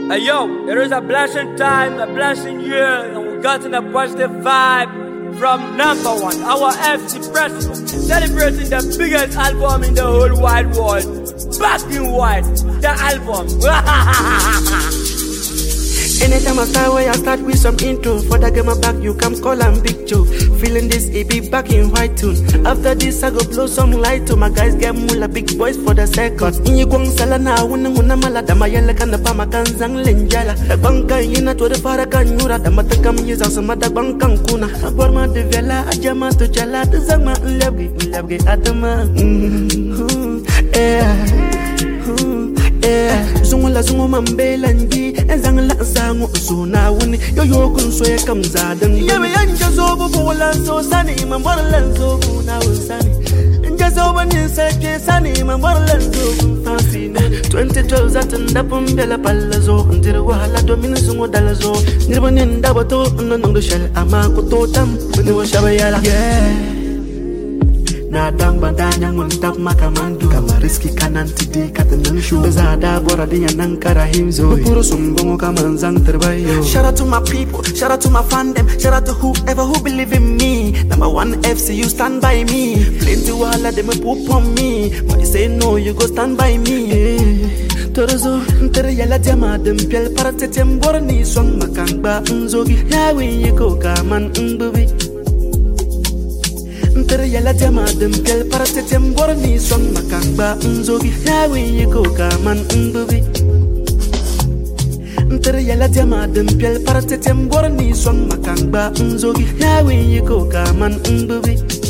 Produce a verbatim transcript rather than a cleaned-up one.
Hey yo, it is a blessing time, a blessing year, and we got in a positive vibe from number one, our F C President, celebrating the biggest album in the whole wide world. Back in white, the album. Anytime I start where I start with some intro. For that get my back, you come call and Big Joe. Feeling this, it be back in white tune. After this, I go blow some light to my guys get mula big boys for the second. In you kwang sala na wuna wuna mala dama yala kana pa makanzang lenjala. Dagbangka yina to the fara kanyura dama takam yizang sama dagbangkang kuna. Aborma de vela ajama to chala to zama unlabgi unlabgi atama. Yeah. Eh, zungu la zungu mambela nji Enzang la zangu usuna wuni Yo yo kunso ye kamzadan Yeme ya nja zobu buwala so sani Mambara lanzobu na usani Nja zobu nisake sani Mambara lanzobu fasine twenty twelve zatanda pumbela pala zo Ndiri wahala domini zungu dala zo Nirba ninda bato Nonong do shell ama kuto tam Niwa shabayala Yeah Na dang bandanya nguntap makamandu Kama riski kanan tidi katanan shu Bezada bora diya nang karahimzo Puro sumbongo kamanzang terbayo. Shout out to my people, shout out to my fandom. Shout out to whoever who believe in me. Number one F C, you stand by me. Plenty wala dem poop on me. But you say no, you go stand by me. Torozo, ntere yala jama dem piel para tetem borni swang makangba nzogi. Yawe yeko kaman mbubi. Ntere yala jama dem piel para tetem borni swang makangba nzogi. Yawe yeko kaman mbubi. Ntere yala jama dem piel para tetem borni swang makangba nzogi. Yawe yeko kaman mbubi.